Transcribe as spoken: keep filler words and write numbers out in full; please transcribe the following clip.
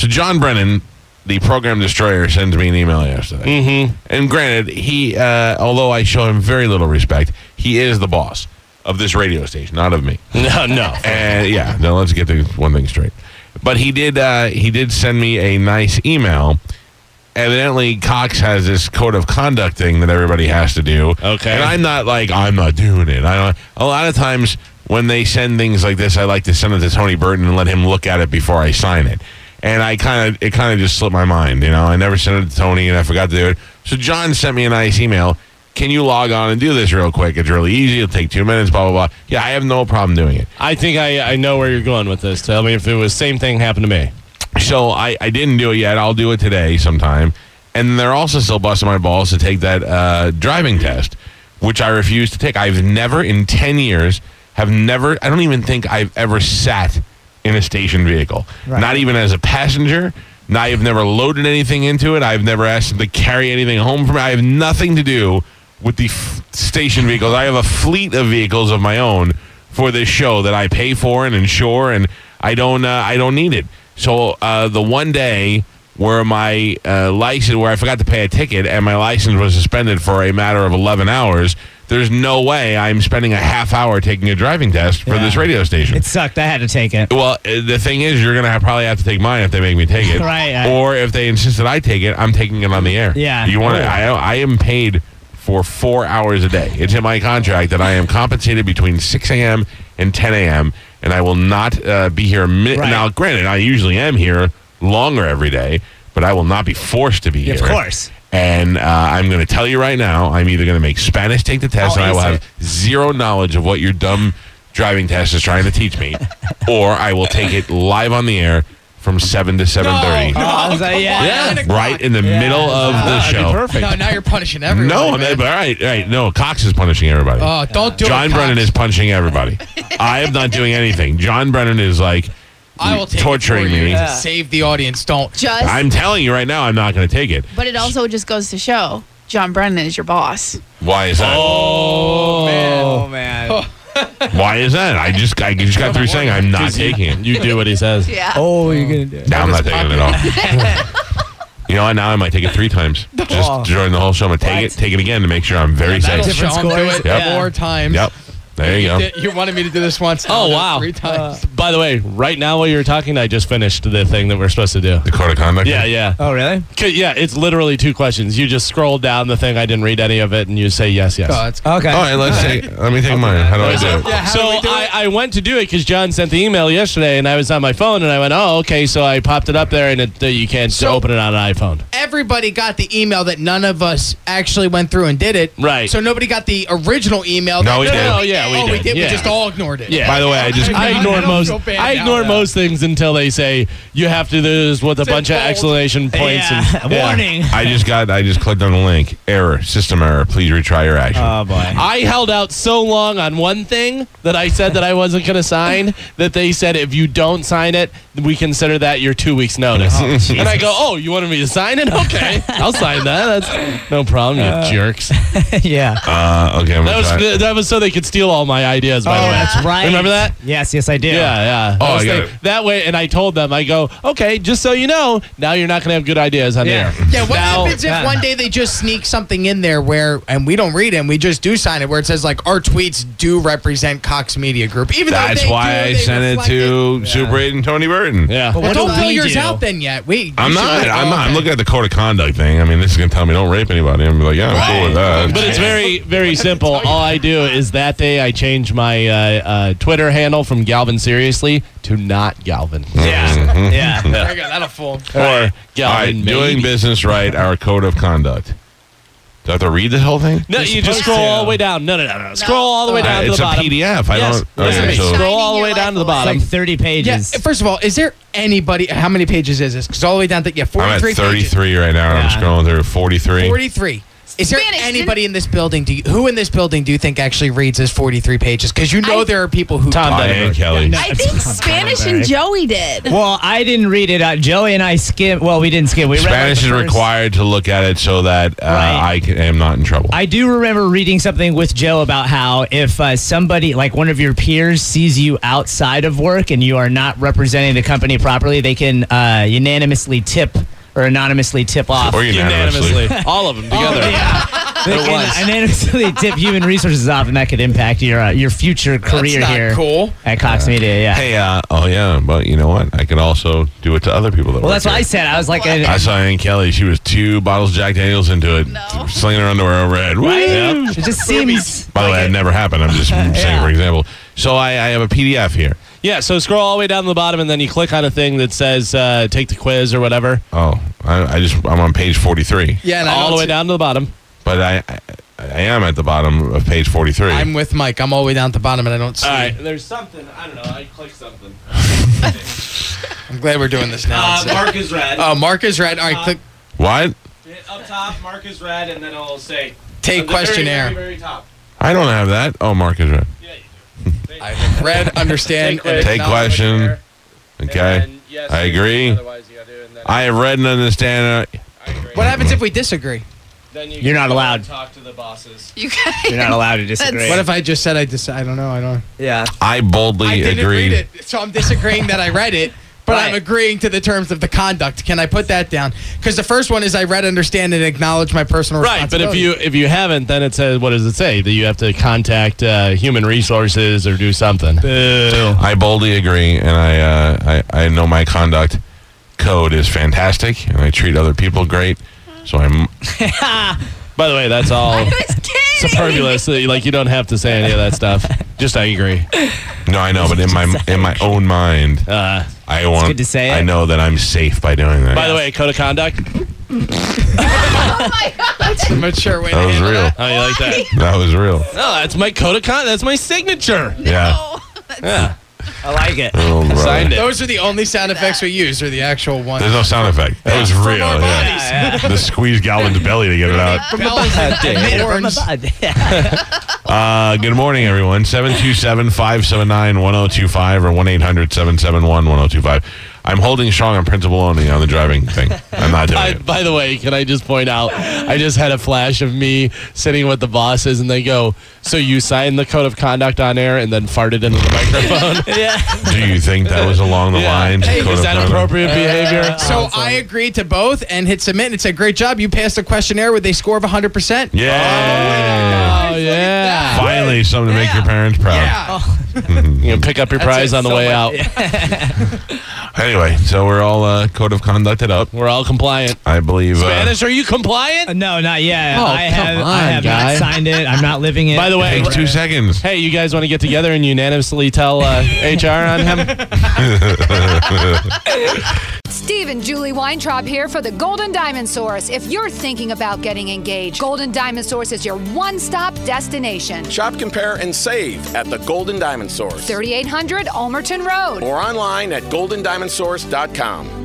So John Brennan, the program destroyer, sends me an email yesterday. Mm-hmm. And granted, he, uh, although I show him very little respect, he is the boss of this radio station, not of me. No, no. And yeah, no, let's get the one thing straight. But he did, uh, he did send me a nice email. Evidently, Cox has this code of conduct thing that everybody has to do. Okay. And I'm not like, I'm not doing it. I, a lot of times when they send things like this, I like to send it to Tony Burton and let him look at it before I sign it. And I kind of, it kind of just slipped my mind, you know. I never sent it to Tony, and I forgot to do it. So John sent me a nice email. Can you log on and do this real quick? It's really easy. It'll take two minutes, blah, blah, blah. Yeah, I have no problem doing it. I think I, I know where you're going with this. Tell me if it was same thing happened to me. So I, I didn't do it yet. I'll do it today sometime. And they're also still busting my balls to take that uh, driving test, which I refuse to take. I've never, in ten years, have never, I don't even think I've ever sat in a station vehicle. Right. Not even as a passenger. Not, I've never loaded anything into it. I've never asked them to carry anything home for me. I have nothing to do with the f- station vehicles. I have a fleet of vehicles of my own for this show that I pay for and insure, and I don't, uh, I don't need it. So uh, the one day where my uh, license, where I forgot to pay a ticket and my license was suspended for a matter of eleven hours, there's no way I'm spending a half hour taking a driving test for yeah. this radio station. It sucked. I had to take it. Well, the thing is, you're going to probably have to take mine if they make me take it. Right. I, or if they insist that I take it, I'm taking it on the air. Yeah. You want? Oh. I, I am paid for four hours a day. It's in my contract that I am compensated between six a.m. and ten a.m., and I will not uh, be here. Mi- right. Now, granted, I usually am here longer every day, but I will not be forced to be yeah, here. Of course. And uh, I'm going to tell you right now, I'm either going to make Spanish take the test, I'll and I will answer have zero knowledge of what your dumb driving test is trying to teach me, or I will take it live on the air from seven to seven thirty. No, no, oh, yeah. Yeah, right in the yeah. middle of uh, the show. Perfect. No, now you're punishing everyone. No, man. man, but all right, all right. No, Cox is punishing everybody. Oh, don't do John it, Brennan Cox. is punishing everybody. I am not doing anything. John Brennan is like I will take torturing it for you me. to save the audience. Don't. Just, I'm telling you right now, I'm not going to take it. but it also just goes to show John Brennan is your boss. Why is that? Oh, man. Oh, man. Why is that? I just I just got through saying I'm not taking it. You do what he says. Yeah. Oh, you're going to do it. Now I'm not taking it at all. You know what? Now I might take it three times. Just Oh. during the whole show, I'm going to take Right. it, take it again to make sure I'm very That'll safe. show him do scores. it Yep. more times. Yep. There you go. did- you wanted me to do this once. Oh, I'll do it wow. Three times. By the way, right now while you're talking, I just finished the thing that we're supposed to do. The code of conduct? Yeah, yeah. Oh, really? 'Cause, yeah, it's literally two questions. You just scroll down the thing. I didn't read any of it, and you say yes, yes. Oh, it's Okay. All right, let's take, let me take mine. How do I do it? Yeah, how So do we do I, it? I went to do it because John sent the email yesterday, and I was on my phone, and I went, oh, okay. So I popped it up there, and it, uh, you can't So- open it on an iPhone. Everybody got the email that none of us actually went through and did it. Right. So nobody got the original email. No, that- we did. No, yeah, we oh, we did. did. Yeah. We just all ignored it. Yeah. By the way, I just I ignore I don't most. feel bad I now, ignore though. most things until they say you have to do this with a bunch of bold. exclamation points. Yeah. And, yeah. Warning. I just got I just clicked on the link. Error, system error. Please retry your action. Oh, boy. I held out so long on one thing that I said that I wasn't going to sign that they said if you don't sign it, we consider that your two weeks notice. Oh, and I go, oh, you wanted me to sign it? Okay, I'll sign that. That's no problem, you Uh, jerks. yeah. Uh, okay, I'm That gonna was try. that was so they could steal all my ideas. By oh, the way, that's right. Remember that? Yes, yes, I do. Yeah, yeah. Oh, I was I got thinking- it. that way, and I told them, I go, okay, just so you know, now you're not going to have good ideas on Yeah. there. Yeah, what Now- happens if Yeah. one day they just sneak something in there where, and we don't read it, and we just do sign it, where it says, like, our tweets do represent Cox Media Group. Even That's though they why do, I they sent it reflect to Super eight and Tony Burton. Yeah. But Well, what don't do fill we yours do? out then yet. We, I'm you should- not. I'm oh, not. I'm okay. looking at the code of conduct thing. I mean, this is gonna tell me don't rape anybody. I'm like, yeah, I'm cool with that. But it's very, very simple. All I do is that day I change my uh, uh, Twitter handle from Galvin Seriously to not Galvin. Yeah. Yeah. Very good. That'll fool. Or, all Galvin, right, doing maybe. business right, our code of conduct. Do I have to read this whole thing? No, You're you just supposed scroll to. all the way down. No, no, no, no. Scroll all the way Uh, down to it's the a bottom. P D F. I Yes. don't. Listen to me. Okay, so Scroll all the way Shining down to the your It's bottom. like thirty Yeah, pages. first of all, is there anybody, how many pages is this? Because all the way down to, yeah, I'm at forty-three pages. thirty-three right now, and I'm Yeah. scrolling through forty-three. forty-three. Is there Spanish, anybody in this building? Do you, who in this building do you think actually reads his forty-three pages? Because you know I- there are people who Tom I Denver. and Kelly. I think Spanish and Joey did. Well, I didn't read it. Uh, Joey and I skimmed. Well, we didn't skim. We read like Spanish the is first- required to look at it so that uh, Right. I can, am not in trouble. I do remember reading something with Joe about how if uh, somebody, like one of your peers, sees you outside of work and you are not representing the company properly, they can uh, unanimously tip or anonymously tip off. or unanimously. Unanimously. All of them together. They It can was. unanimously tip human resources off, and that could impact your uh, your future career That's not here cool. at Cox Media. Yeah. Hey, uh, oh yeah, but you know what? I can also do it to other people that well, work that's what I here. said. I was like, a, I saw Aunt Kelly. She was two bottles of Jack Daniels into it, No. slinging her underwear over her head. Woo! right? It just seems. By the way, like it a- never happened. I'm just saying Yeah. for example. So I, I have a P D F here. Yeah, so scroll all the way down to the bottom, and then you click on a thing that says uh, take the quiz or whatever. Oh, I, I just I'm on page forty-three, Yeah, and I All the don't way see- down to the bottom. but I, I I am at the bottom of page forty-three. I'm with Mike. I'm all the way down at the bottom, and I don't see. All right, there's something. I don't know. I clicked something. I'm glad we're doing this now. Uh, instead. mark is red. oh, Mark is red. All right, click what? Hit up top, mark is red, and then it'll say take at the very, questionnaire. Very, very top. I don't have that. Oh, Mark is red. Yeah, you do. I have read, understand, Take quiz. and Take acknowledge. question. And Okay. then yes, I agree. Otherwise, you gotta do it, and then I have read and understand. Uh, I agree. What happens if we disagree? Then you You're can not go allowed. and Talk to the bosses. You guys. You're not allowed to disagree. What if I just said I dis- I don't know. I don't. yeah. I boldly I didn't agree. read it, so I'm disagreeing that I read it. But I'm Right. agreeing to the terms of the conduct. Can I put that down? Because the first one is I read, understand, and acknowledge my personal Right, but if responsibility. you if you haven't, then it says what does it say that you have to contact uh, human resources or do something. I boldly agree, and I, uh, I I know my conduct code is fantastic, and I treat other people great. So I'm. By the way, that's all I was kidding. superfluous. uh, Like you don't have to say any of that stuff. Just I agree. No, I know, but in my in my own mind, Uh, I want. good to say it. I know that I'm safe by doing that. by the way, code of conduct. Oh my god. That's the mature way to that was handle real. that. Oh, you like that? That was real. No, that's my code of conduct. That's my signature. Yeah. Oh, Yeah, I like it. Oh, brother. signed it. Those are the only sound effects we use, or the actual ones. There's no sound effect. That was From real. our Yeah. bodies. The squeeze Galvin's belly to get it out. Bells and horns. Uh, good morning, everyone. seven two seven, five seven nine, one oh two five or one eight hundred, seven seven one, one oh two five. I'm holding strong on principle only on the driving thing. I'm not doing By, it. by the way, can I just point out, I just had a flash of me sitting with the bosses, and they go, "So you signed the code of conduct on air and then farted into the microphone?" yeah. Do you think that was along the Yeah. lines? Hey, of code is of that conduct? appropriate behavior? So I agreed to both and hit submit and it said, great job. You passed the questionnaire with a score of one hundred percent. Yeah. Oh yeah. Finally, something to make your parents proud. Yeah. You can pick up your prize it, on the so way much- out. Anyway, so we're all uh, code of conducted up. We're all compliant. I believe. Uh, Spanish, are you compliant? No, not yet. Oh, I come have, on, I have guy. not signed it. I'm not living it. By the way, takes two seconds. hey, you guys want to get together and unanimously tell uh, H R on him? Steve and Julie Weintraub here for the Golden Diamond Source. If you're thinking about getting engaged, Golden Diamond Source is your one-stop destination. Shop, compare, and save at the Golden Diamond Source thirty-eight hundred Almerton Road. or online at golden diamond source dot com.